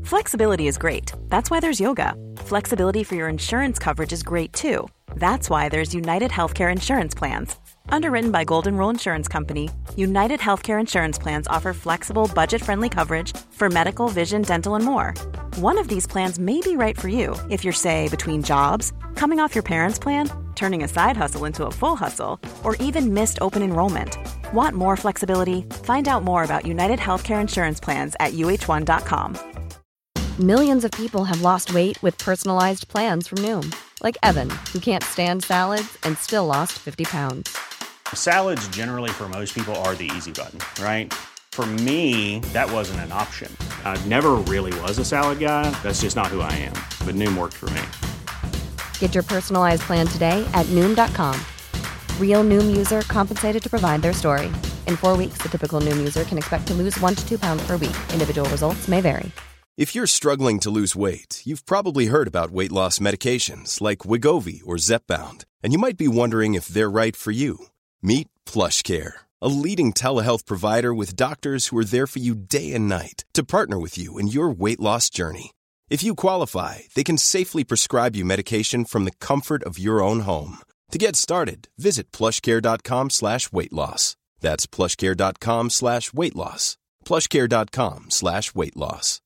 Flexibility is great. That's why there's yoga. Flexibility for your insurance coverage is great too. That's why there's United Healthcare Insurance Plans. Underwritten by Golden Rule Insurance Company, United Healthcare Insurance Plans offer flexible, budget-friendly coverage for medical, vision, dental, and more. One of these plans may be right for you if you're, say, between jobs, coming off your parents' plan, turning a side hustle into a full hustle, or even missed open enrollment. Want more flexibility? Find out more about United Healthcare Insurance Plans at uh1.com. Millions of people have lost weight with personalized plans from Noom. Like Evan, who can't stand salads and still lost 50 pounds. Salads generally for most people are the easy button, right? For me, that wasn't an option. I never really was a salad guy. That's just not who I am. But Noom worked for me. Get your personalized plan today at Noom.com. Real Noom user compensated to provide their story. In 4 weeks, the typical Noom user can expect to lose 1 to 2 pounds per week. Individual results may vary. If you're struggling to lose weight, you've probably heard about weight loss medications like Wegovy or Zepbound, and you might be wondering if they're right for you. Meet PlushCare, a leading telehealth provider with doctors who are there for you day and night to partner with you in your weight loss journey. If you qualify, they can safely prescribe you medication from the comfort of your own home. To get started, visit plushcare.com/weightloss. That's plushcare.com/weightloss. plushcare.com/weightloss.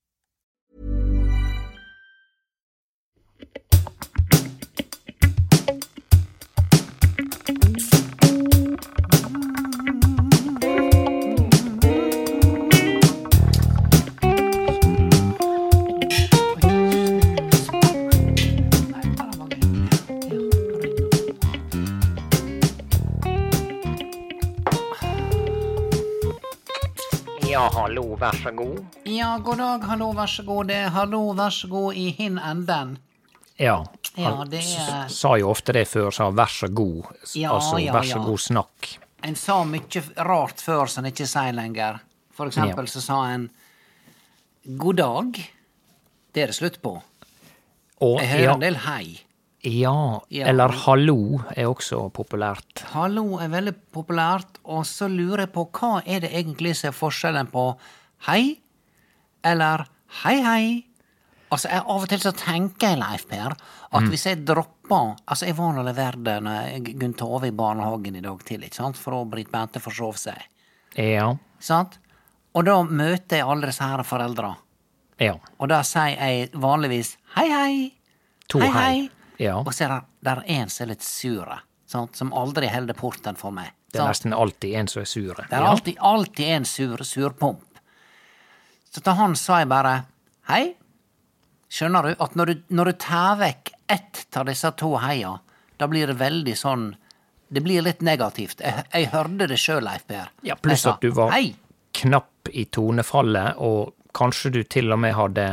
Ja, hallo, vær så god. Ja, god dag, hallo, vær så god. Det er hallo, vær så god i hin enden. Ja, Ja, det sa jo ofte det før, sa vær så god, altså vær så god snakk. En sa mye rart før som en ikke sier lenger. For eksempel så sa en god dag, det er det slutt på. Og, Jeg hører en del hei. Ja, eller hallo er også populært. Hallo er veldig populært, og så lurer jeg på hva er det egentlig som er forskjellen på hei, eller hei hei. Altså, av og til så tenker jeg, Leif Per, at hvis jeg dropper, altså jeg var og leverte Gunn Tove i barnehagen i dag til, ikke sant, for å Britt Bente forsov seg. Ja. Sant? Og da møter jeg alle disse her foreldre. Ja. Og da sier jeg vanligvis hei hei, To hei. Ja. Og så er det en som er litt sure, sant? Som aldri holder porten for meg. Det er nesten alltid en som er sure. Det er alltid en surpomp. Så til han sa jeg bare hei. Skjønner du at når du tar vekk ett av disse to heia, da blir det veldig sånn, det blir litt negativt. Jeg hørte det selv, Leif Per. Ja, pluss at du var knapp i tonefallet, og kanskje du til og med hadde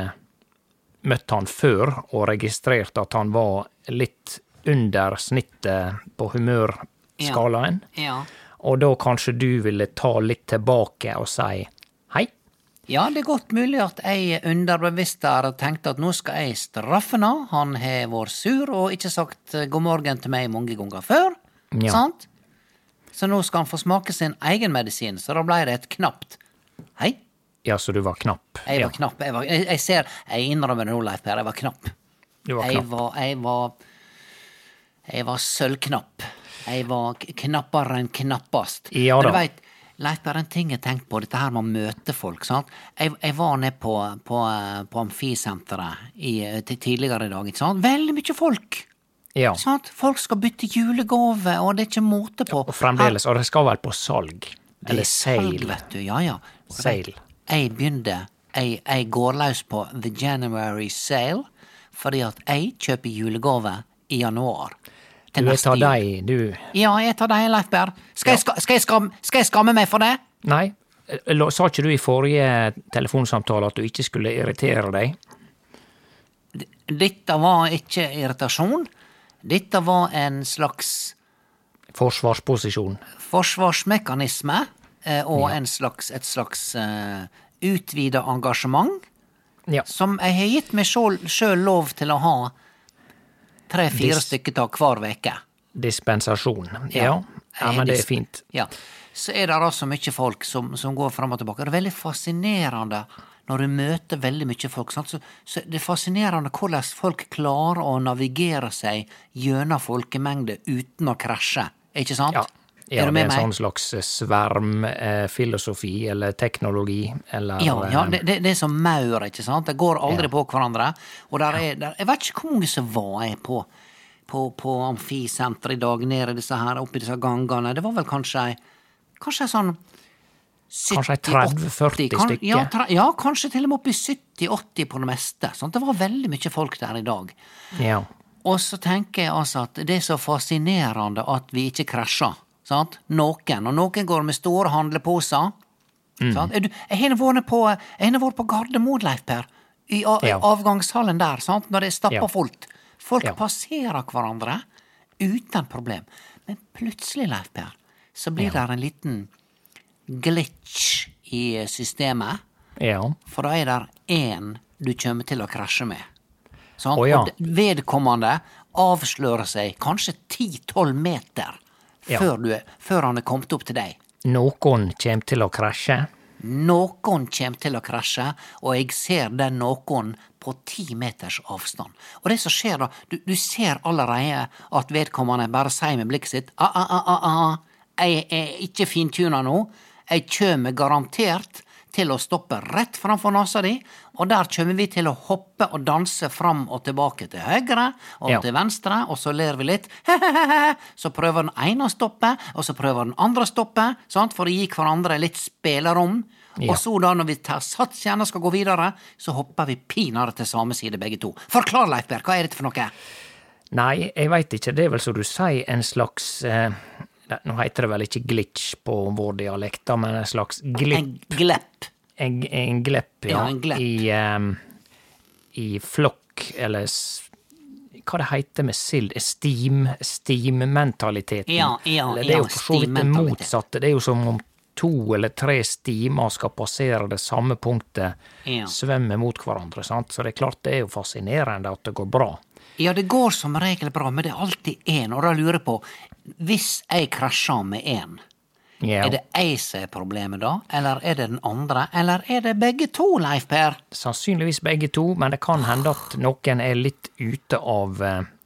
møtt han før og registrert at han var litt under snittet på humørskalaen. Ja. Og da kanskje du ville ta litt tilbake og si hei. Ja, det er godt mulig at jeg underbevisst der tenkte at nå skal jeg straffe nå. Han har vært sur og ikke sagt god morgen til meg mange ganger før. Ja. Sant? Så nå skal han få smake sin egen medisin, så da ble det et knapt hei. Ja, så du var knapp. Jeg var knapp. Jeg innrømmer det nå, Leif Per, jeg var knapp. Du var knapp. Jeg var sølvknapp. Jeg var knappere enn knappast. Ja da. Men du vet, Leif Per, en ting jeg tenkte på, dette her med å møte folk, sant? Jeg var nede på Amfisenteret tidligere i dag, ikke sant? Veldig mye folk. Ja. Sant? Folk skal bytte julegave, og det er ikke måte på. Og fremdeles, og det skal vel på salg. Eller salg, sale. vet du, ja. Sale. Jeg går løs på The January Sale, fordi at jeg kjøper julegave i januar. Du tar deg, du. Ja, jeg tar deg, Leif Per. Skal jeg skamme meg for det? Nei, sa ikke du i forrige telefonsamtale at du ikke skulle irritere deg? Dette var ikke irritasjon. Dette var en slags forsvarsposisjon. Forsvarsmekanisme, og et slags utvida engasjement, som jeg har gitt meg selv lov til å ha 3-4 stykker av hver veke. Dispensasjon, ja, men det er fint. Ja, så er det altså mye folk som går frem og tilbake. Det er veldig fascinerende når du møter veldig mye folk, sant? Så det er fascinerende hvordan folk klarer å navigere seg gjennom folkemengde uten å krasje, ikke sant? Ja, Er du det med er en meg? sånn slags svermfilosofi, eller teknologi, eller Ja, det er som maur, ikke sant? Det går aldri på hverandre. Og jeg vet ikke hvor mange som var jeg på amfisenteret i dag, nede i disse her, oppi disse gangene. Det var vel kanskje sånn 30-40 stykker. Ja, kanskje til og med oppi 70-80 på det meste. Sant? Det var veldig mye folk der i dag. Ja. Og så tenker jeg altså at det er så fascinerende at vi ikke krasjer. Sant? Noen går med store handleposer. Sant? Jeg har vært på Gardermoen, Leif Per, i avgangshallen der, sant? Når det er stappa fullt. Folk passerer hverandre uten problem. Men plutselig, Leif Per, så blir det en liten glitch i systemet, for da er det en du kommer til å krasje med. Sant? Og vedkommende avslører seg kanskje 10-12 meter før han er kommet opp til deg. Noen kommer til å krasje. Noen kommer til å krasje, og jeg ser den noen på 10 meters avstand. Og det som skjer da, du ser allerede at vedkommende bare sier med blikket sitt, jeg er ikke fintuna nå, jeg kommer garantert til å stoppe rett framfor nasa di, og der kommer vi til å hoppe og danse fram og tilbake til høyre og til venstre, og så ler vi litt. Så prøver den ene å stoppe, og så prøver den andre å stoppe, sant? For å gi hverandre litt spillerom. Og så da, når vi tar sats igjen og skal gå videre, så hopper vi pinere til samme side begge to. Forklar, Leif Per, hva er dette for noe? Nei, jeg vet ikke. Det er vel som du sier, en slags... Nå heter det vel ikke glitch på vår dialekt, men en slags glipp. En glepp. En glepp, ja. En glepp. I flokk, eller hva det heter med sild, steam-mentaliteten. Ja, det er jo for så vidt det motsatte. Det er jo som om 2 eller 3 stimer skal passere det samme punktet, svømme mot hverandre, sant? Så det er klart det er jo fascinerende at det går bra. Ja, det går som regel bra, men det er alltid en, og da lurer jeg på, hvis jeg krasjer med en, er det jeg som er problemet da, eller er det den andre, eller er det begge to, Leif Per? Sannsynligvis begge to, men det kan hende at noen er litt ute av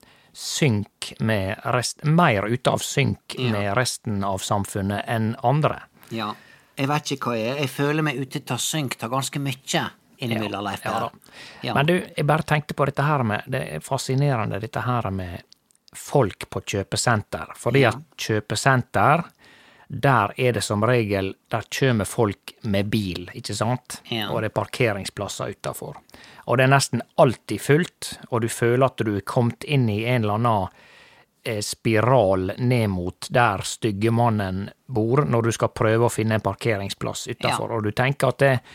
synk med mer ute av synk med resten av samfunnet enn andre. Ja, jeg vet ikke hva jeg føler meg ute til å synk til ganske mye. Leif Per. Men du, jeg bare tenkte på dette her med, det er fascinerende dette her med folk på kjøpesenter, fordi at kjøpesenter, der er det som regel, der kommer folk med bil, ikke sant? Og det er parkeringsplasser utenfor. Og det er nesten alltid fullt, og du føler at du er kommet inn i en eller annen spiral ned mot der styggemannen bor, når du skal prøve å finne en parkeringsplass utenfor, og du tenker at det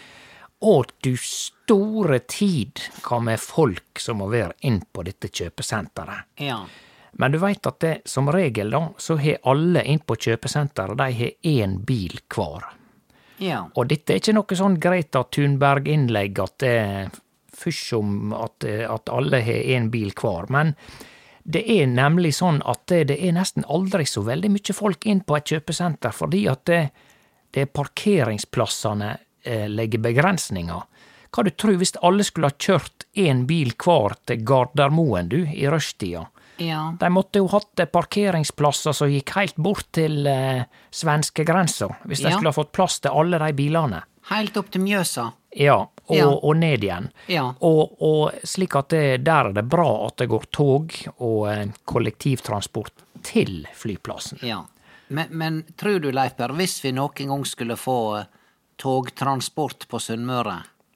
du store tid hva med folk som må være inn på dette kjøpesenteret. Ja. Men du vet at det, som regel da, så har alle inn på kjøpesenteret, de har én bil hver. Ja. Og dette er ikke noe sånn Greta Thunberg-innlegg at det fysj om at alle har én bil hver, men det er nemlig sånn at det er nesten aldri så veldig mye folk inn på et kjøpesenter, fordi at det er parkeringsplassene legger begrensninger. Hva du tror hvis alle skulle ha kjørt en bil hver til Gardermoen, i rushtida? Ja. De måtte jo hatt parkeringsplasser som gikk helt bort til svenskegrensa, hvis de skulle ha fått plass til alle de bilene. Helt opp til Mjøsa. Ja, og ned igjen. Ja. Og slik at der er det bra at det går tog og kollektivtransport til flyplassen. Ja. Men tror du, Leif Per, hvis vi noen gang skulle få togtransport på Sunnmøre,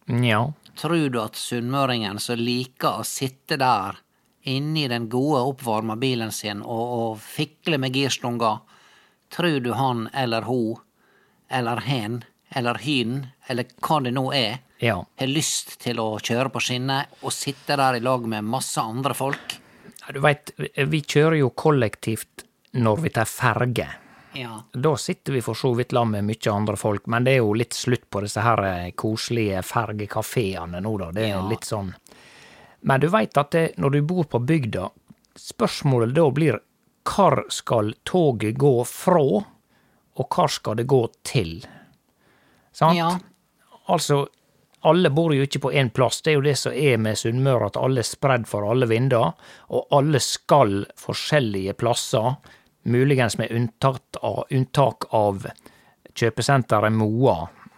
tror du at sunnmøringen som liker å sitte der inni den gode oppvarma bilen sin og fikle med girstunga, tror du han eller hun, eller hen, eller hyn, eller hva det nå er, har lyst til å kjøre på skinner og sitte der i lag med masse andre folk? Du vet, vi kjører jo kollektivt når vi tar ferge. Ja. Da sitter vi for så vidt la med mye andre folk, men det er jo litt slutt på disse her koselige fergekaféene nå da, det er litt sånn. Men du vet at når du bor på bygda, spørsmålet da blir, hvor skal toget gå fra, og hvor skal det gå til? Sant? Ja. Altså, alle bor jo ikke på en plass. Det er jo det som er med Sunnmøre, at alle er spredd for alle vinder, og alle skal forskjellige plasser, muligens med unntak av kjøpesenteret Moa,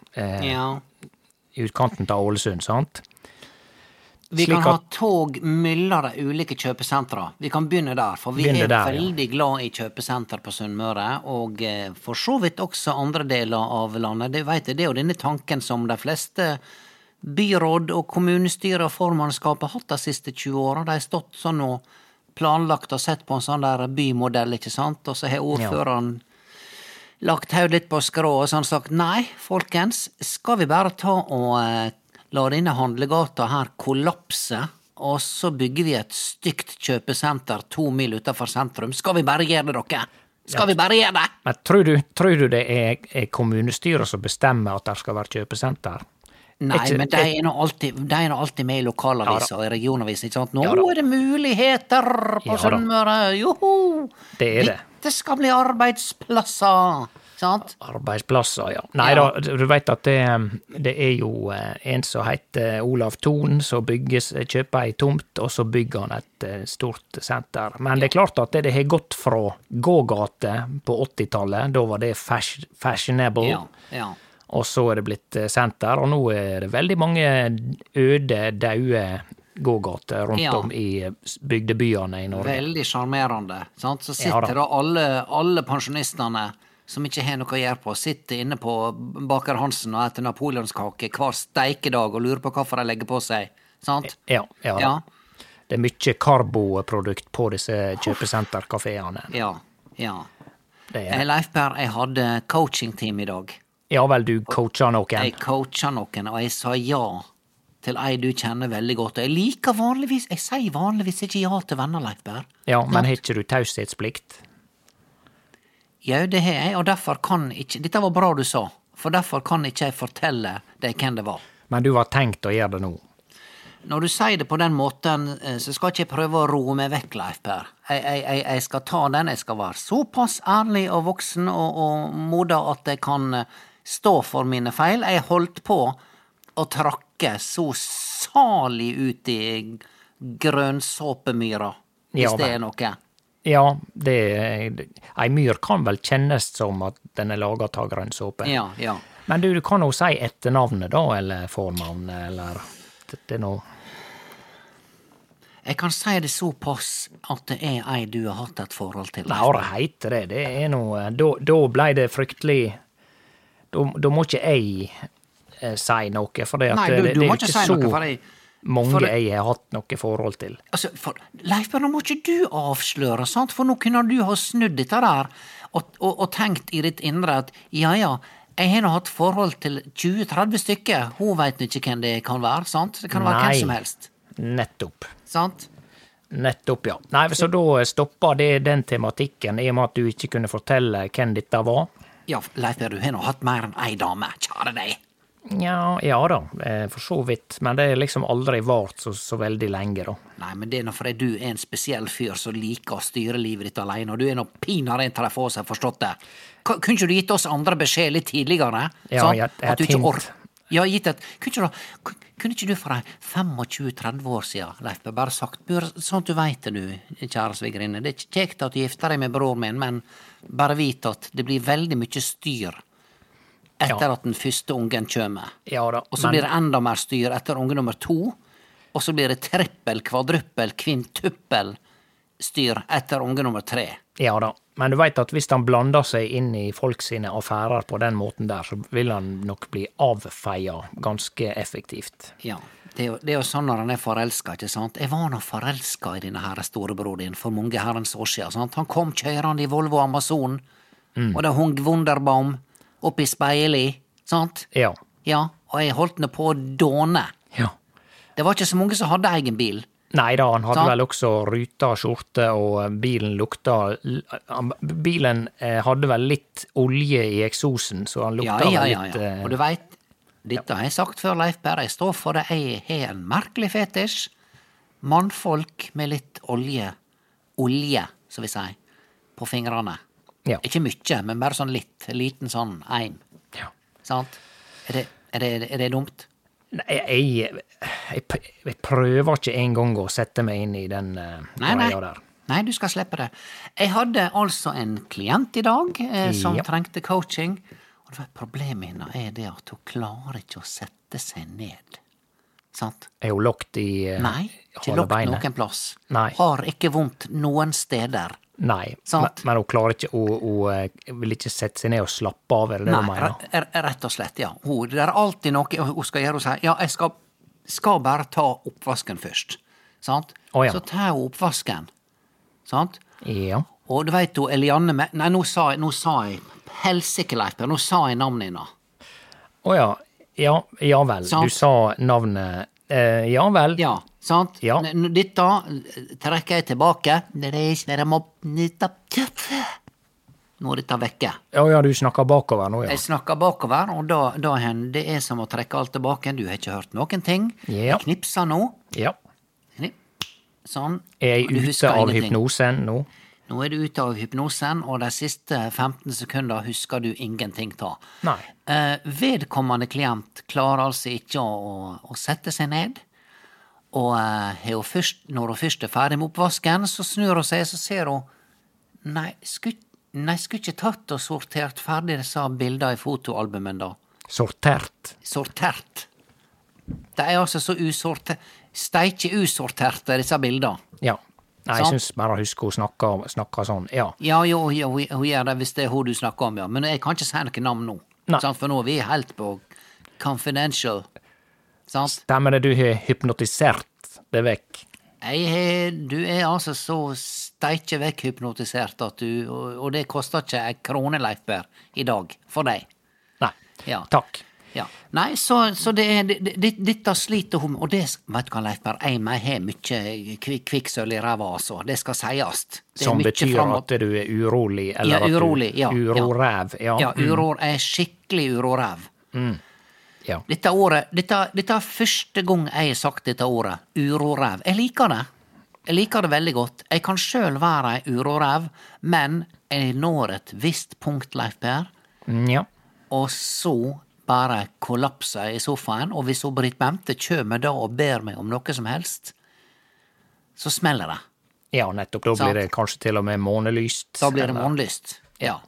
i utkanten av Ålesund, sant? Vi kan ha tog mellom de ulike kjøpesentra. Vi kan begynne der, for vi er veldig glad i kjøpesenter på Sunnmøre, og for så vidt også andre deler av landet. Det er jo denne tanken som de fleste byråd og kommunestyre og formannskapet har hatt de siste 20 årene. De har stått sånn og planlagt og sett på en sånn der bymodell, ikke sant? Og så har ordføreren lagt hodet litt på skrå og sånn sagt, nei, folkens, skal vi bare ta og la denne handlegata her kollapse, og så bygger vi et stygt kjøpesenter 2 mil utenfor sentrum. Skal vi bare gjøre det, dere? Skal vi bare gjøre det? Men tror du det er kommunestyret som bestemmer at det skal være kjøpesenter? Nei, men de er nå alltid med i lokalaviser og i regionaviser, ikke sant? Nå er det muligheter på Sunnmøre, joho! Det er det. Dette skal bli arbeidsplasser, sant? Arbeidsplasser, ja. Nei da, du vet at det er jo en som heter Olav Thon, som kjøper ei tomt, og så bygger han et stort senter. Men det er klart at det har gått fra gågate på 80-tallet, da var det fashionable. Ja. Og så er det blitt senter, og nå er det veldig mange øde, daude gågater rundt om i bygdebyene i Norge. Veldig charmerende, sant? Så sitter da alle pensjonistene som ikke har noe å gjøre på, sitter inne på Baker Hansen og etter napoleonskake hver steikedag og lurer på hvorfor de legger på seg, sant? Ja. Det er mye karboprodukt på disse kjøpesenterkaféene. Ja. Leif Per, jeg hadde coaching-team i dag. Ja vel, du coacher noen. Jeg coacher noen, og jeg sa ja til ei du kjenner veldig godt. Jeg sier vanligvis ikke ja til venner, Leif Per. Ja, men har ikke du taushetsplikt? Ja, det har jeg, og derfor kan ikke... Dette var bra du sa, for derfor kan ikke jeg fortelle deg hvem det var. Men du har tenkt å gjøre det nå? Når du sier det på den måten, så skal ikke jeg prøve å roe meg vekk, Leif Per. Jeg skal ta den, jeg skal være såpass ærlig og voksen og moda at jeg kan stå for mine feil. Jeg holdt på å trakke så salig ut i grønnsåpemyra, hvis det er noe. Ja, ei myr kan vel kjennes som at den er laget av grønnsåpe. Ja. Men du kan jo si etternavnet da, eller fornavnet, eller det er noe... Jeg kan si det såpass at det er ei du har hatt et forhold til. Nei, det heter det. Det er noe... Da ble det fryktelig... Da må ikke jeg si noe, for det, Nei, det er ikke ikke si noe, for mange jeg har hatt noe forhold til. Altså, Leif, nå må ikke du avsløre, sant? For nå kunne du ha snudd dette der, og tenkt i ditt indre at, ja, jeg har nå hatt forhold til 20-30 stykker, hun vet ikke hvem det kan være, sant? Det kan være hvem som helst. Nettopp. Sant? Nettopp, ja. Nei, så da stopper det den tematikken, i og med at du ikke kunne fortelle hvem dette var. Ja, Leif, du har nå hatt mer enn ei dame, kjære deg. Ja da, for så vidt, men det er liksom aldri vart så veldig lenge da. Nei, men det er nå fordi du er en spesiell fyr som liker å styre livet ditt alene, og du er nå pinadø en til de få som har forstått det. Kunne ikke du gitt oss andre beskjed litt tidligere? Ja, et hint. Ja, gitt et... Kunne ikke du for 25-30 år siden, Leif, bare sagt, sånn at du vet det du, kjære svigerinne, det er ikke kjekt at du gifter deg med bror min, men bare vit at det blir veldig mye styr etter at den første ungen kommer. Ja da. Og så blir det enda mer styr etter unge nummer 2, og så blir det trippel, kvadruppel, kvintuppel styr etter unge nummer 3. Ja da. Men du vet at hvis han blander seg inn i folk sine affærer på den måten der, så vil han nok bli avfeia ganske effektivt. Ja, det er jo sånn når han er forelsket, ikke sant? Jeg var nå forelsket i denne her storebror din for mange herrens år siden, sant? Han kom kjørende i Volvo Amazon, og det hung Wunderbaum oppi speilet, sant? Ja. Ja, og jeg holdt ned på å dåne. Ja. Det var ikke så mange som hadde egen bil. Nei da, han hadde vel også ruta skjorte, og bilen lukta... Bilen hadde vel litt olje i eksosen, så han lukta vel litt... Ja. Og du vet, dette har jeg sagt før, Leif Berre, jeg står for det, jeg har en merkelig fetisj. Mannfolk med litt olje, så vi sier, på fingrene. Ja. Ikke mye, men bare sånn litt, liten sånn eim. Ja. Sant? Er det dumt? Nei, jeg prøver ikke en gang å sette meg inn i den greia der. Nei, du skal slippe det. Jeg hadde altså en klient i dag som trengte coaching, og det var problemet henne det at hun klarer ikke å sette seg ned. Sant? Er hun lagt i Nei, ikke lagt noen plass. Nei. Har ikke vondt noen steder. Nei, men hun klarer ikke, hun vil ikke sette seg ned og slappe av, eller det hun mener? Nei, rett og slett, ja. Det er alltid noe hun skal gjøre, hun sier, ja, jeg skal bare ta oppvasken først. Sant? Ja. Så tar hun oppvasken. Sant? Ja. Og du vet hun, Elianne, nei, nå sa jeg, helsike Leif Per, nå sa jeg navnet henne. Ja vel, sant? Du sa navnet, ja vel. Ja, sant? Ja. Dette trekker jeg tilbake. Nå dette vekke. Ja, du snakker bakover nå, ja. Jeg snakker bakover, og da det som å trekke alt tilbake. Du har ikke hørt noen ting. Ja. Jeg knipser nå. Ja. Sånn. Er jeg ute av hypnosen nå? Nå er du ute av hypnosen, og de siste 15 sekunder husker du ingenting ta. Nei. Vedkommende klient klarer altså ikke å sette seg ned, og når hun først er ferdig med oppvasken, så snur hun seg, så ser hun, nei, skulle ikke tatt og sortert ferdig disse bildene i fotoalbumen da. Sortert? Sortert. Det er altså så usortert, steike usorterte disse bildene. Ja. Nei, jeg synes bare husker hun snakker sånn, ja. Ja, hun gjør det hvis det er hun du snakker om, ja. Men jeg kan ikke si noe navn nå. Sant? For nå er vi helt på confidential. Sant? Stemmer det, du har hypnotisert det vekk? Du er altså så steike vekk hypnotisert at og det koster ikke en krone, Leif Per, i dag, for deg. Nei, ja. Takk. Ja. Nei, så dette sliter hun, og det, vet du hva, Leif Per, jeg har mye kvikksølv i ræva, altså. Det skal sies. Som betyr at du er urolig, eller urolig, at du uroræv, ja. Ja, jeg er skikkelig uroræv. Ja. Dette året, dette er første gang jeg har sagt dette ordet, uroræv. Jeg liker det. Jeg liker det veldig godt. Jeg kan selv være uroræv, men jeg når et visst punkt, Leif Per. Ja. Og så bare kollapser i sofaen, og hvis Britt Bente kommer da og ber meg om noe som helst, så smeller det. Ja, nettopp. Da blir det kanskje til og med månelyst. Da blir det månelyst, ja.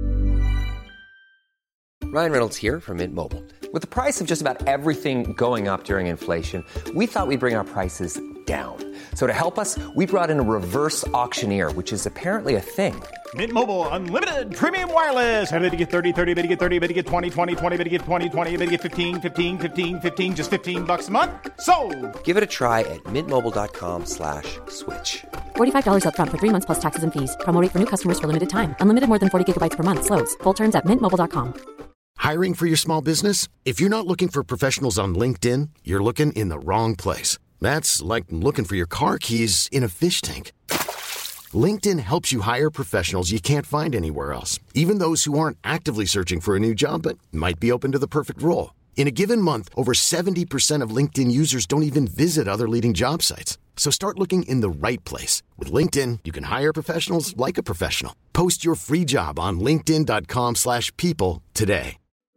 Ryan Reynolds here from Mint Mobile. With the price of just about everything going up during inflation, we thought we'd bring our prices down. So to help us, we brought in a reverse auctioneer, which is apparently a thing. Mint Mobile Unlimited Premium Wireless. How to get 30, 30, bit to get 30, bit to get 20, 20, 20, bit to get 20, 20, bit to get 15, 15, 15, 15, just $15 a month? Sold! Give it a try at mintmobile.com/switch. $45 up front for 3 months plus taxes and fees. Promo rate for new customers for limited time. Unlimited more than 40 gigabytes per month. Slows full terms at mintmobile.com. Hiring for your small business? If you're not looking for professionals on LinkedIn, you're looking in the wrong place. That's like looking for your car keys in a fish tank. LinkedIn helps you hire professionals you can't find anywhere else, even those who aren't actively searching for a new job but might be open to the perfect role. In a given month, over 70% of LinkedIn users don't even visit other leading job sites. So start looking in the right place. With LinkedIn, you can hire professionals like a professional. Post your free job on linkedin.com/people today.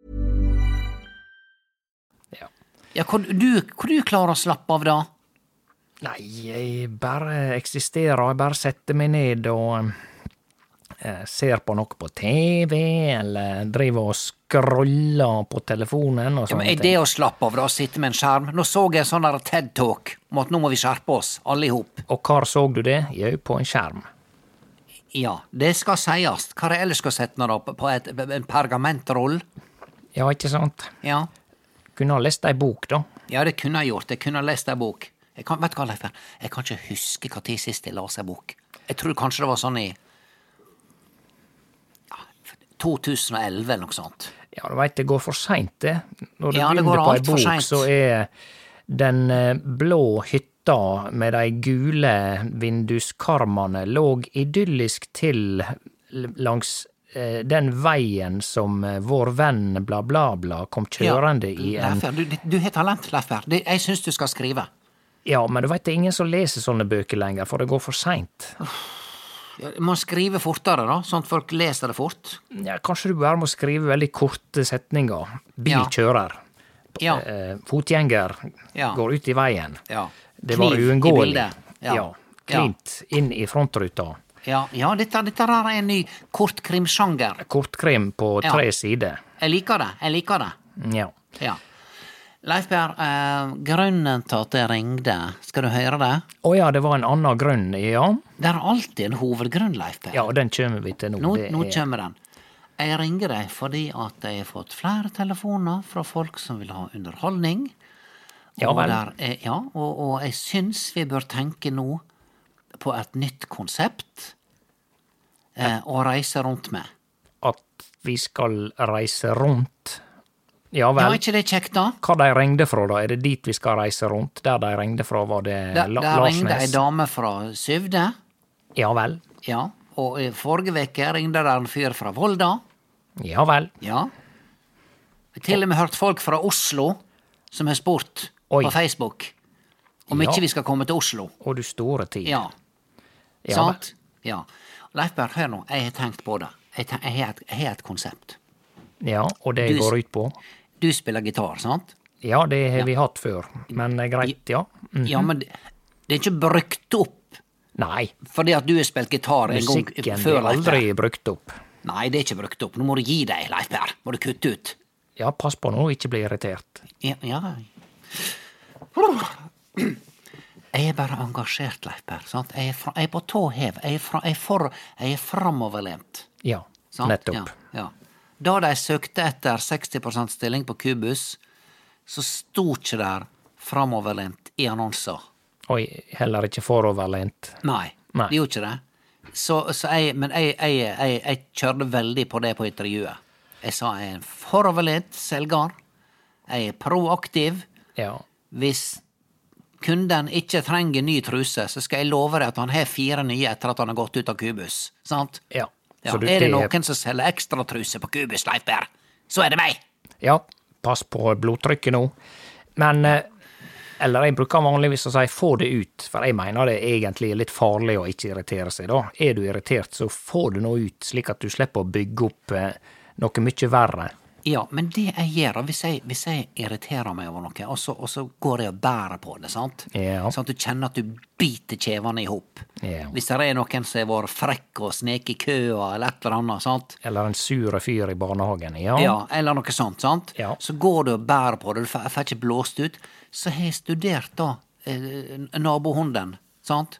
Ja, hvor du klarer å slappe av da? Nei, jeg bare eksisterer, jeg bare setter meg ned og ser på noe på TV, eller driver og scroller på telefonen og sånne ting. Ja, men er det å slappe av da, å sitte med en skjerm? Nå så jeg sånn der TED-talk om at nå må vi skjerpe oss, alle ihop. Og hvor så du det? Jo, på en skjerm. Ja, det skal sies. Hva er ellers skal sette nå da? På en pergamentroll? Ja, ikke sant? Ja. Kunne ha lest ei bok, da. Ja, det kunne jeg gjort. Jeg kunne ha lest ei bok. Vet du hva, Leif? Jeg kan ikke huske hva tid sist jeg las ei bok. Jeg tror kanskje det var sånn i 2011 eller noe sånt. Ja, du vet, det går for sent, det. Når du begynner på ei bok, så er den blå hytta med de gule vinduskarmene låg idyllisk til langs den veien som vår venn bla bla bla kom kjørende i en... Du har talent, Leif. Jeg synes du skal skrive. Ja, men du vet, det er ingen som leser sånne bøker lenger, for det går for sent. Du må skrive fortere da, sånn at folk leser det fort. Ja, kanskje du bare må skrive veldig korte setninger. Bilkjører. Ja. Fotgjenger Ja. går ut i veien. Ja. Det var Kniv i uunngåelig. bildet. Ja. Ja. Klint inn i frontruta. Ja, dette er en ny kortkrimsjanger. Kortkrim på 3 sider. Jeg liker det. Ja. Ja. Leif Per, grunnen til at jeg ringde, skal du høre det? Å ja, det var en annen grunn, ja. Det er alltid en hovedgrunn, Leif Per. Ja, og den kommer vi til nå. Nå kommer den. Jeg ringer deg fordi at jeg har fått flere telefoner fra folk som vil ha underholdning. Ja Og vel. og jeg syns vi bør tenke nå på et nytt konsept å reise rundt med. At vi skal reise rundt. Ja Ja, vel. er ikke det kjekt da? Hva de ringde fra da? Er det dit vi skal reise rundt? Der de ringde fra, var det Der ringde ei Larsnes? dame fra Syvde. Ja vel. Ja, og i forrige veke ringte der en fyr fra Volda. Ja vel. Ja. Jeg har til og med hørt folk fra Oslo som har spurt Oi. på Facebook om Ja. ikke vi skal komme til Oslo. Og du store tid. Ja, Ja sant? Ja. Leif Berr, hør nå, jeg har tenkt på det. Jeg har et konsept. Ja, og det Du- går ut på? Du spiller gitar, sant? Ja, det har vi hatt før. Men greit, ja. Ja, men det er ikke brukt opp Nei, fordi at du har spilt gitar en gang musikken før, blir Leif Per. aldri brukt opp. Nei, det er ikke brukt opp. Nå må du gi deg, Leif Per. Må du kutte ut. Ja, pass på nå, ikke bli irritert. Ja. Jeg er bare engasjert, Leif Per. Sant? Jeg er på tå hev. Jeg er framoverlent. Ja, Sant? nettopp. Ja. Da de søkte etter 60% stilling på Kubus, så sto ikke der framoverlent i annonser. Oi, heller ikke foroverlent. Nei, Nei. de gjorde ikke det. Men jeg kjørte veldig på det på intervjuet. Jeg sa jeg er en foroverlent selger. Jeg er proaktiv. Ja, Hvis kunden ikke trenger ny truse, så skal jeg love deg at han har 4 nye etter at han har gått ut av Kubus. Sant? ja. Ja, Så du- er det noen som selger ekstra truse på Kubus, Leif Per, så er det meg! Ja, pass på blodtrykket nå. Men, eller jeg bruker vanligvis å si få det ut, for jeg mener det egentlig er litt farlig å ikke irritere seg da. Er du irritert, så få det nå ut, slik at du slipper å bygge opp noe mye verre. Ja, men det jeg gjør, hvis jeg irriterer meg over noe, og så går jeg og bærer på det, sant? Ja. Sånn at du kjenner at du biter kjevene i hop. Ja. Hvis det er noen som har vært frekk og snek i køa, eller et eller annet, sant? Eller en sure fyr i barnehagen, ja. Ja, eller noe sånt, sant? Ja. Så går du og bærer på det, du får ikke blåst ut. Så har jeg studert da nabohunden, sant?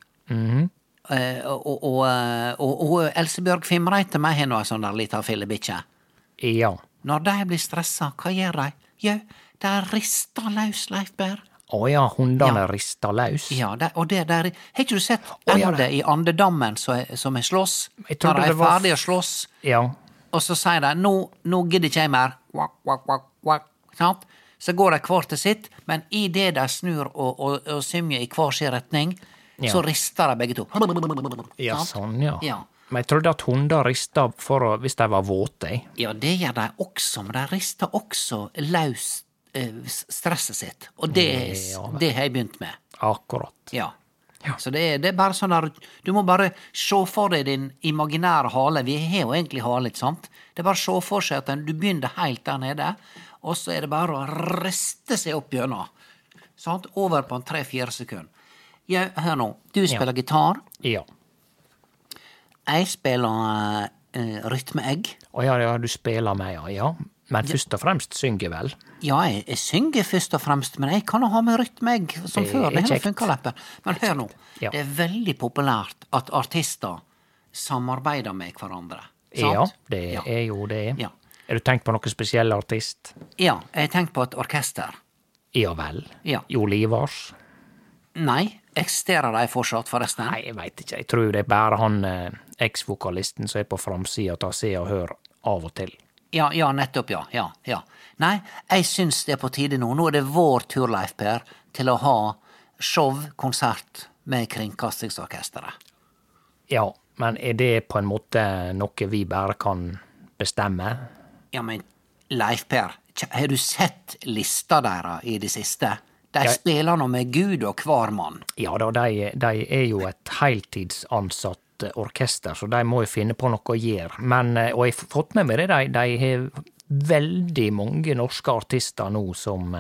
Og Elsebjørg Fimreite meg har nå en sånn der liten fillebikkje. Ja. Når de blir stressa, hva gjør de? Jo, de rister løs, Leif Per. Å ja, hundene Ja. rister løs. Ja, og det der har ikke du sett Å, ja, ender i andedammen som er slåss? Jeg Når trodde de er det var- ferdige å slåss, Ja. og så sier de nå gidder ikke jeg mer. Quack, quack, quack, quack. Sant? Så går de hver til sitt, men i det de snur og symjer i hver sin retning, Ja. så rister de begge to. Ja, Sant? sånn, ja. Ja. Men jeg trodde at hunder rista hvis de var våte. Ja, det gjør de også, men de rister også løs stresset sitt. Og det har jeg begynt med. Akkurat. Ja. Så det er bare sånn der, du må bare se for deg din imaginære hale. Vi har jo egentlig hale, ikke sant? Det er bare å se for seg at du begynner helt der nede, og så er det bare å riste seg opp gjennom. Sant? Over på en 3-4 sekunder. Ja, hør nå. Du spiller gitar. Ja. Jeg spiller rytmeegg. Å ja, du spiller med, ja. Ja. Men først og fremst synger vel. Ja, jeg synger først og fremst, men jeg kan jo ha med rytmeegg som Det før. er Det har kjekt. funka, Leppe. Men hør nå. Ja. Det er veldig populært at artister samarbeider med hverandre. Ja, Sant? det Ja. er jo det. Ja. Er du tenkt på noen spesiell artist? Ja, jeg har tenkt på et orkester. Ja vel. Ja. Jo Livars? Nei, eksisterer de fortsatt, forresten? Nei, jeg veit ikke. Jeg tror det er bare han eks-vokalisten som er på framsida av Se og Hør av og til. Ja, nettopp, ja. Nei, jeg syns det er på tide nå. Nå er det vår tur, Leif Per, til å ha show, konsert med Kringkastingsorkesteret. Ja, men er det på en måte noe vi bare kan bestemme? Ja, men Leif Per, har du sett lista deres i det siste? De Ja. spiller nå med Gud og hver mann. Ja da, de er jo et heiltidsansatt orkester, så de må jo finne på noe å gjøre. Men, og jeg har fått med meg det, de har veldig mange norske artister nå som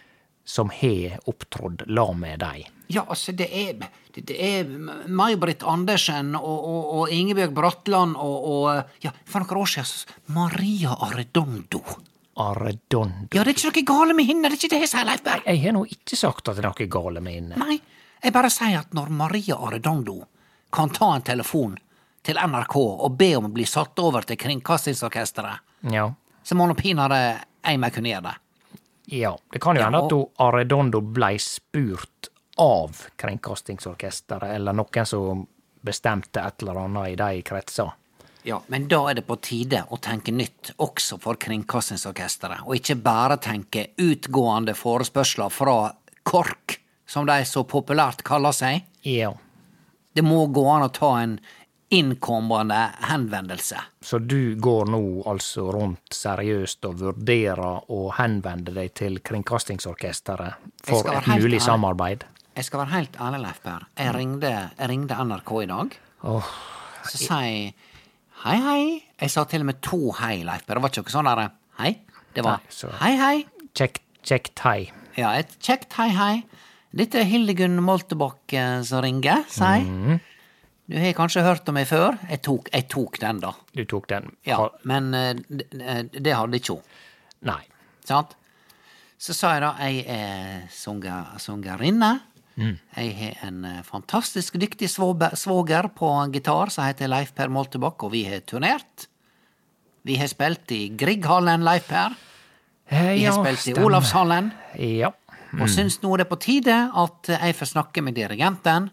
har opptrådt la med deg. Ja, altså, det er May-Britt Andersen og Ingebjørg Bratland og ja, for noen år siden, Maria Arredondo. Arredondo. Ja, det er ikke noe gale med henne, det er ikke det jeg sier, Leif Berr. Jeg har nå ikke sagt at det er noe gale med henne. Nei, jeg bare sier at når Maria Arredondo kan ta en telefon til NRK og be om å bli satt over til Kringkastingsorkesteret, Ja. så må nå pinadø jeg meg kunne gjøre det. Ja, det kan jo hende at Arredondo blei spurt av Kringkastingsorkesteret, eller noen som bestemte et eller annet i de kretser. Ja, men da er det på tide å tenke nytt også for Kringkastingsorkesteret, og ikke bare tenke utgående forespørsler fra KORK, som de så populært kaller seg. Ja. Det må gå an å ta en innkommende henvendelse. Så du går nå altså rundt seriøst og vurderer å henvende deg til Kringkastingsorkesteret for et mulig samarbeid? Jeg skal være helt ærlig, Leif Berr. Jeg ringde NRK i dag. Så sa jeg hei. Jeg sa til og med 2 hei, Leif Berr. Det var ikke noe sånn der hei. Det var hei. Kjekt hei. Ja, et kjekt hei. Dette er Hildegunn Moltebakk som ringer, sa jeg. Du har kanskje hørt om meg før. Jeg tok den da. Du tok den? Ja, men det hadde ikke hun. Nei. Sant? Så sa jeg da, jeg er sangerinne. Jeg har en fantastisk dyktig svoger på gitar som heter Leif Per Moltebakk, og vi har turnert. Vi har spilt i Grieghallen, Leif Per. Vi har spilt i Olavshallen. Ja. Og syns nå det er på tide at jeg får snakke med dirigenten,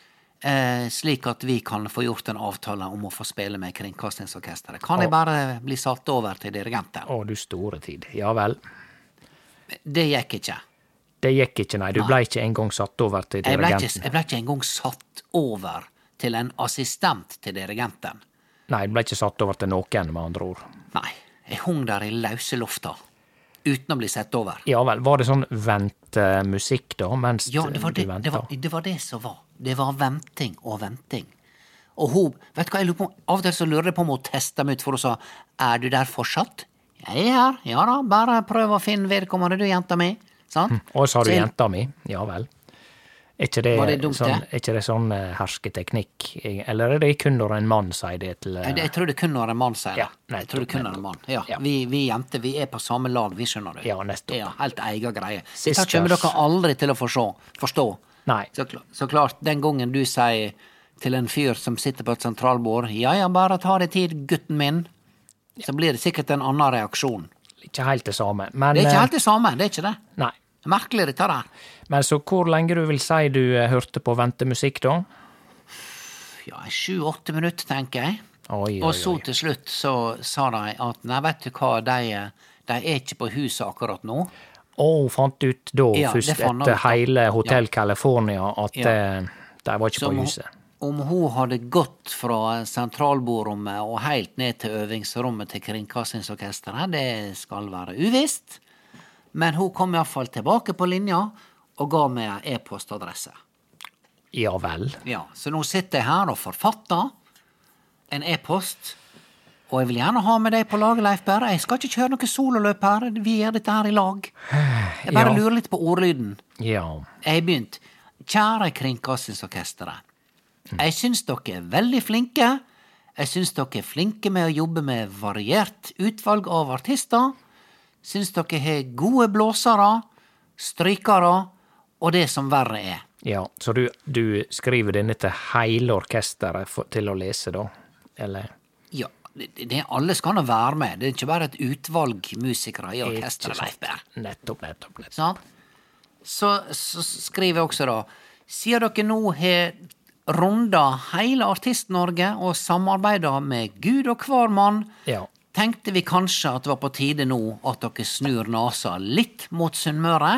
slik at vi kan få gjort en avtale om å få spille med Kringkastingsorkesteret. Kan jeg bare bli satt over til dirigenten? Å, du store tid. Ja vel. Det gikk ikke. Det gikk ikke, nei. Du ble ikke engang satt over til dirigenten. Jeg ble ikke engang satt over til en assistent til dirigenten. Nei, du ble ikke satt over til noen, med andre ord. Nei, jeg hung der i løse lufta, uten å bli sett over. Ja vel, var det sånn ventemusikk da, mens ja, du ventet? Det var det som var. Det var venting og venting. Og hun, vet du hva, jeg lurer på, av og til så lurer jeg på om hun testet meg ut, for hun sa, er du der fortsatt? Jeg er her, ja da, bare prøv å finne vedkommende du, jenta mi. Sant? Og så har du jenta mi, ja vel. Er ikke det sånn hersketeknikk, eller er det kun når en mann sier det til... Jeg tror det kun når en mann sier det. Ja, jeg tror det kun når en mann. Ja. Vi jenter, vi er på samme lag, vi skjønner det. Ja, nettopp. Ja, helt egen greie. Dette kommer dere aldri til å forstå. Nei. Så klart, den gangen du sier til en fyr som sitter på et sentralbord, ja, bare ta deg tid, gutten min, så blir det sikkert en annen reaksjon. Ikke helt det samme, men... Det er ikke helt det samme, det er ikke det. Nei. Merkelig dette der. Men så hvor lenge du vil si du hørte på ventemusikk da? Ja, 7-8 minutter, tenker jeg. Oi. Og så til slutt så sa de at, nei, vet du hva, de er ikke på huset akkurat nå. Fant ut da, Ja, først fant etter ut, hele Hotel ja. California, at de var ikke Så på huset. Om hun hadde gått fra sentralbordrommet og helt ned til øvingsrommet til Kringkastingsorkesteret, det skal være uvisst. Men hun kom i hvert fall tilbake på linja og ga meg e-postadresse. Ja vel. Ja, så nå sitter jeg her og forfatter en e-post, og jeg vil gjerne ha med deg på laget, Leif Berr. Jeg skal ikke kjøre noe sololøp her, vi gjør dette her i lag. Jeg bare lurer litt på ordlyden. Ja. Jeg har begynt. Kjære Kringkastingsorkesteret. Jeg syns dere er veldig flinke. Jeg syns dere er flinke med å jobbe med variert utvalg av artister. Syns dere har gode blåsere, strykere, og det som verre er. Ja, så du skriver denne til hele orkesteret til å lese da, eller? Ja, det alle skal nå være med. Det er ikke bare et utvalg musikere i orkesteret, Leif Berr. Nettopp. Sånn? Så skriver jeg også da, siden dere nå har runda hele Artist-Norge og samarbeidet med Gud og hver mann, tenkte vi kanskje at det var på tide nå at dere snur nasa litt mot Sunnmøre,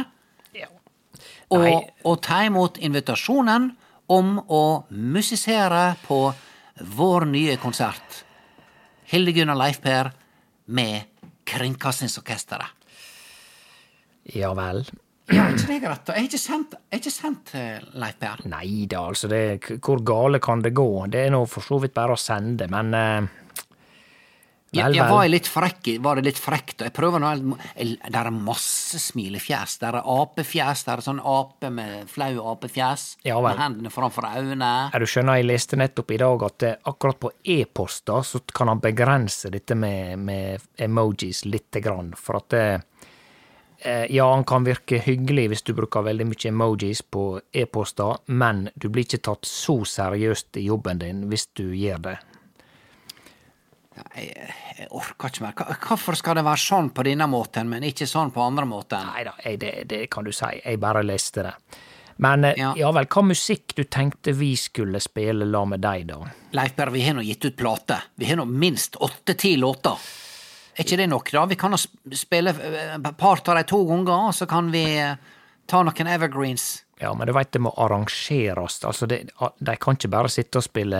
og ta imot invitasjonen om å musisere på vår nye konsert. Hildegunn og Leif Per med Kringkastingsorkesteret. Ja vel. Ja, ikke det greit? Jeg er ikke sendt Leif Per. Nei da, altså, hvor gale kan det gå? Det er nå for så vidt bare å sende, men Jeg var litt frekk, var det litt frekt, og jeg prøver nå, der masse smilefjes, der apefjes, der sånn ape med flau apefjes, med hendene framfor øynene. Du skjønner, jeg leste nettopp I dag at akkurat på e-poster så kan han begrense dette med emojis litt grann, for at han kan virke hyggelig hvis du bruker veldig mye emojis på e-poster, men du blir ikke tatt så seriøst I jobben din hvis du gjør det. Jeg orker ikke mer. Hvorfor skal det være sånn på denne måten, men ikke sånn på andre måten? Neida, det kan du si. Jeg bare leste det. Men vel, hva musikk du tenkte vi skulle spille la med deg da? Leif Per, vi har nå gitt ut plate. Vi har nå minst 8-10 låter. Ikke det nok da? Vi kan nå spille part av de 2 ganger, og så kan vi ta noen evergreens. Ja, men du vet, det må arrangeres. Altså, de kan ikke bare sitte og spille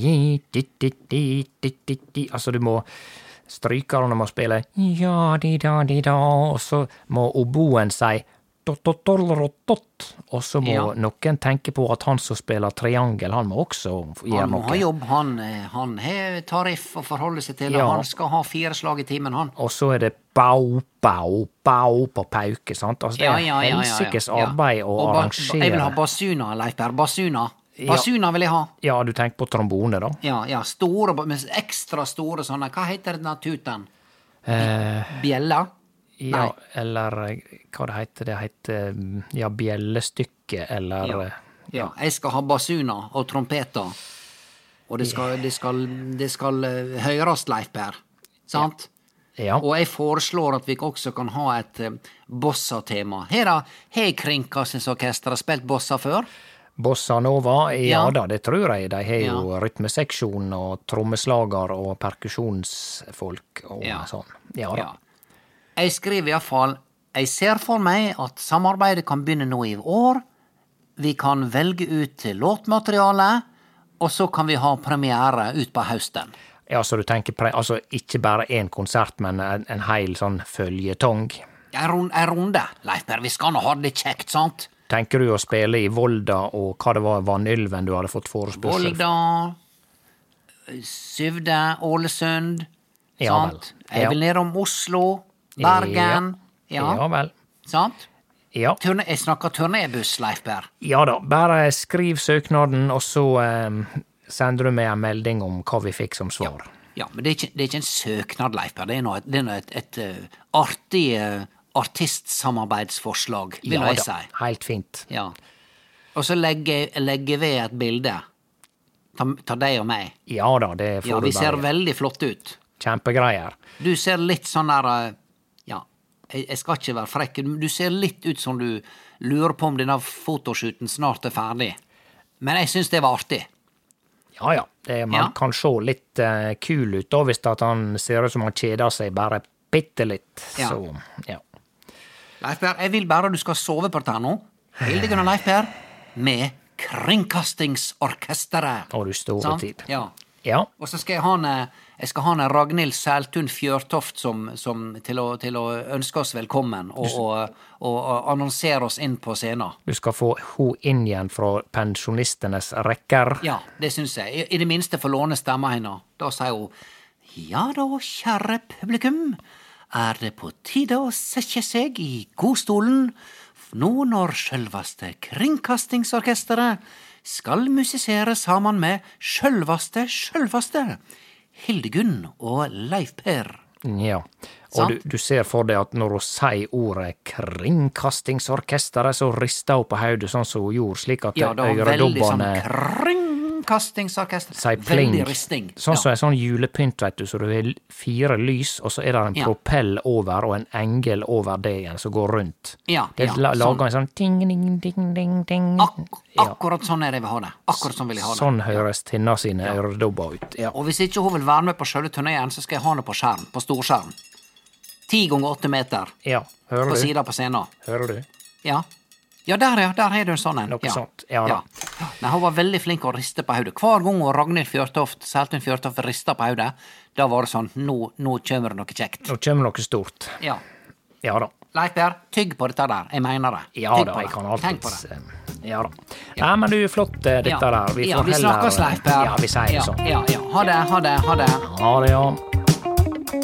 altså, du må strykerne må spille ja-di-da-di-da, og så må oboen si dot-dot-dot-dot, og så må noen tenke på at han som spiller triangel, han må også gjøre noe. Han må ha jobb, han har tariff å forholde seg til, og han skal ha 4 slag I timen, han. Og så det bau, bau, bau på pauke, sant? Altså, det helsikes arbeid å arrangere. Jeg vil ha basuna, Leif Per, basuna. Basuna vil jeg ha. Ja, du tenker på trombone da? Ja, store, ekstra store sånne. Hva heter denne tuten? Bjella? Ja, eller hva det heter? Det heter bjellestykke, eller... Ja, jeg skal ha basuna og trompeter. Og det skal høyres, Leif Per. Sant? Ja. Og jeg foreslår at vi også kan ha et bossa-tema. Har Kringkastingsorkestret spilt bossa før? Bossa Nova, da, det tror jeg. De har jo rytmeseksjon og trommeslager og perkusjonsfolk og sånn. Ja. Jeg skriver I hvert fall, jeg ser for meg at samarbeidet kan begynne nå I år. Vi kan velge ut låtmateriale, og så kan vi ha premiere ut på høsten. Ja, så du tenker, altså ikke bare en konsert, men en hel sånn føljetong? En runde, Leif Per, vi skal nå ha det kjekt, sant? Tenker du å spille I Volda, og hva det var Vanylven du hadde fått forespørsel? Volda, Syvde, Ålesund, sant? Vel. Jeg vil ned om Oslo, Bergen, ja vel. Sant? Ja. Jeg snakker turnébuss, Leif Per. Ja da, bare skriv søknaden, og så sender du med en melding om hva vi fikk som svar. Ja, men det er ikke en søknad, Leif Per. Det er et artig artistsamarbeidsforslag, vil jeg si. Helt fint. Ja. Og så legger vi et bilde. Ta deg og meg. Ja da, det får du bare. Ja, vi ser veldig flott ut. Kjempegreier. Du ser litt sånn der, jeg skal ikke være frekk, du ser litt ut som du lurer på om denne fotoshooten snart ferdig. Men jeg synes det var artig. Ja, man kan se litt kul ut da, hvis at han ser ut som han kjeder seg bare bittelitt. Så, Leif Per, jeg vil bare at du skal sove på dette nå. Hildegunn og Leif Per, med Kringkastingsorkestret. Og du store tid. Ja. Og så skal jeg ha en Ragnhild Sæltun Fjørtoft til å ønske oss velkommen og annonsere oss inn på scenen. Du skal få hun inn igjen fra pensjonistenes rekker. Ja, det synes jeg. I det minste få låne stemmen henne. Da sier hun, ja da, kjære publikum, er det på tide å sette seg I godstolen, nå når sjølvaste Kringkastingsorkestret skal musisere sammen med sjølvaste Hildegunn og Leif Per. Ja, og du ser for deg at når hun sier ordet Kringkastingsorkestret, så rister hun på hodet sånn som hun gjorde, slik at øredobbene Kringkastingsorkestret. Veldig risting. Sånn som en sånn julepynt, vet du, så du har 4 lys, og så er det en propell over, og en engel over det igjen, som går rundt. Det lager en sånn ding, ding, ding, ding, ding. Akkurat sånn er det vi har det. Akkurat sånn vil jeg ha det. Sånn høres Tinna sine øredobber ut. Og hvis ikke hun vil være med på selve turneen, så skal jeg ha det på skjerm, på storskjerm. 10 ganger 8 meter. Hører du? På siden på scenen. Hører du? Ja, der har du en sånn en. Noe sånt, da. Men hun var veldig flink å riste på hodet. Hver gang Ragnhild Sæltun Fjørtoft rista på hodet, da var det sånn, nå kommer det noe kjekt. Nå kommer noe stort. Ja da. Leif Per, tygg på dette der. Jeg mener det. Ja da, jeg kan alltid. Tenk på det. Ja da. Nei, men du er flott, dette der. Vi får vi snakkes, Leif Per. Ja, vi sier det sånn. Ha det. Ha det, ja.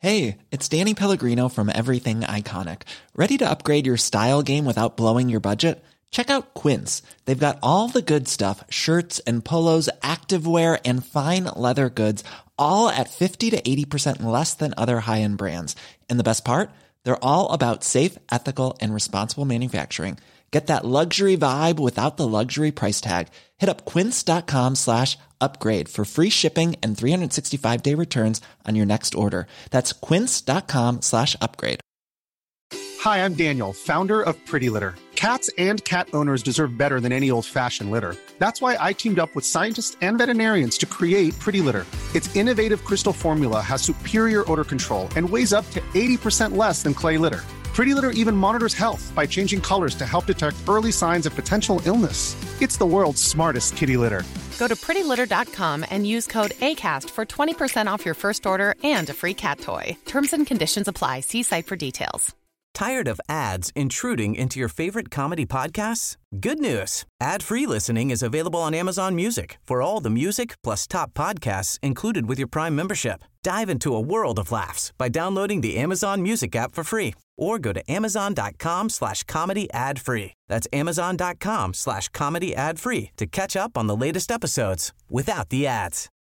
Hey, it's Danny Pellegrino from Everything Iconic. Ready to upgrade your style game without blowing your budget? Check out Quince. They've got all the good stuff, shirts and polos, activewear, and fine leather goods, all at 50 to 80% less than other high-end brands. And the best part? They're all about safe, ethical, and responsible manufacturing. Get that luxury vibe without the luxury price tag. Hit up quince.com/upgrade for free shipping and 365-day returns on your next order. That's quince.com/upgrade. Hi, I'm Daniel, founder of Pretty Litter. Cats and cat owners deserve better than any old-fashioned litter. That's why I teamed up with scientists and veterinarians to create Pretty Litter. Its innovative crystal formula has superior odor control and weighs up to 80% less than clay litter. Pretty Litter even monitors health by changing colors to help detect early signs of potential illness. It's the world's smartest kitty litter. Go to prettylitter.com and use code ACAST for 20% off your first order and a free cat toy. Terms and conditions apply. See site for details. Tired of ads intruding into your favorite comedy podcasts? Good news. Ad-free listening is available on Amazon Music for all the music plus top podcasts included with your Prime membership. Dive into a world of laughs by downloading the Amazon Music app for free or go to amazon.com/comedy ad-free. That's amazon.com/comedy ad-free to catch up on the latest episodes without the ads.